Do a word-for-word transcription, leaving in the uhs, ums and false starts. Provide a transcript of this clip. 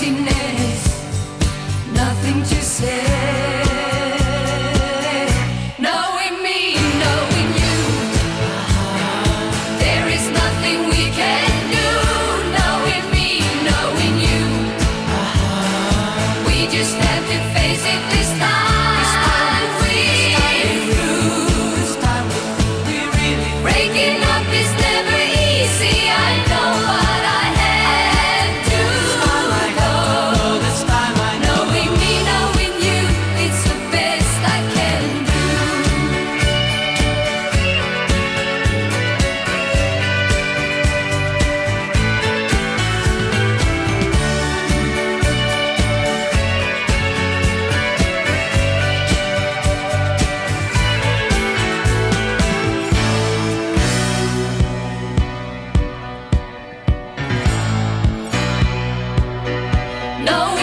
emptiness, nothing to say. Knowing me, knowing you, there is nothing we can do. Knowing me, knowing you, we just have to face it this time. This time we're through. This time we really breaking up is never easy. I know what I had to go. This time I know. Knowing me, knowing you, it's the best I can do. Knowing